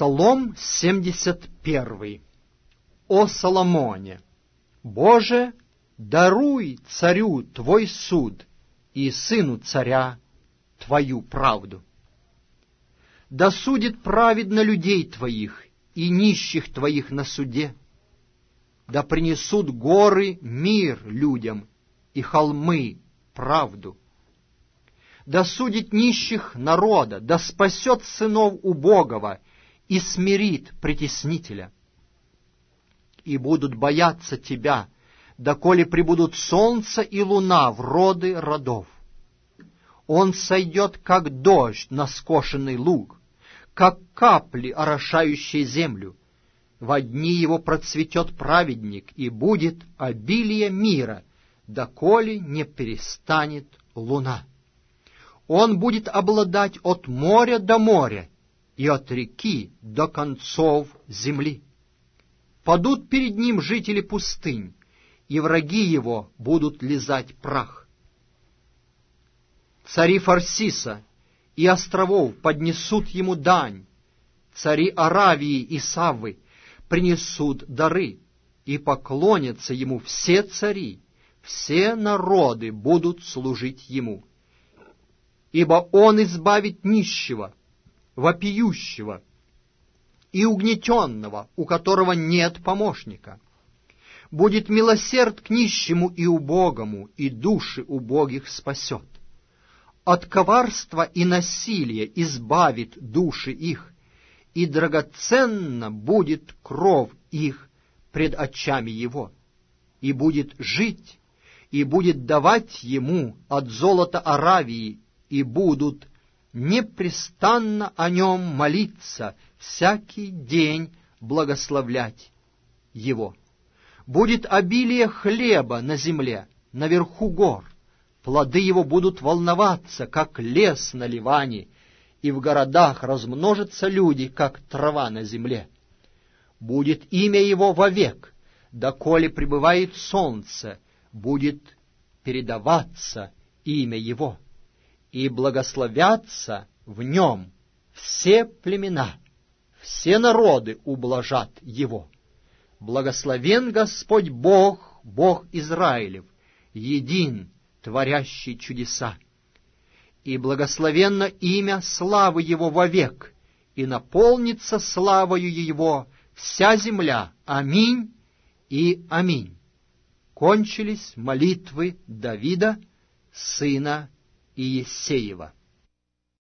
Псалом 71. О Соломоне. Боже, даруй царю Твой суд и сыну царя Твою правду. Да судит праведно людей Твоих и нищих Твоих на суде. Да принесут горы мир людям и холмы правду. Да судит нищих народа, да спасет сынов убогого и смирит притеснителя. И будут бояться Тебя, доколе прибудут солнце и луна в роды родов. Он сойдет, как дождь на скошенный луг, как капли, орошающие землю. Во дни его процветет праведник, и будет обилие мира, доколе не перестанет луна. Он будет обладать от моря до моря и от реки до концов земли. Падут перед ним жители пустынь, и враги его будут лизать прах. Цари Фарсиса и островов поднесут ему дань, цари Аравии и Саввы принесут дары, и поклонятся ему все цари, все народы будут служить ему. Ибо он избавит нищего, вопиющего и угнетенного, у которого нет помощника. Будет милосерд к нищему и убогому, и души убогих спасет. От коварства и насилия избавит души их, и драгоценна будет кровь их пред очами его, и будет жить, и будет давать ему от золота Аравии, и будут непрестанно о нем молиться, всякий день благословлять его. Будет обилие хлеба на земле, наверху гор, плоды его будут волноваться, как лес на Ливане, и в городах размножатся люди, как трава на земле. Будет имя его вовек, доколе пребывает солнце, будет передаваться имя его, и благословятся в нем все племена, все народы ублажат его. Благословен Господь Бог, Бог Израилев, един, творящий чудеса. И благословенно имя славы Его вовек, и наполнится славою Его вся земля. Аминь и аминь. Кончились молитвы Давида, сына Иессеева.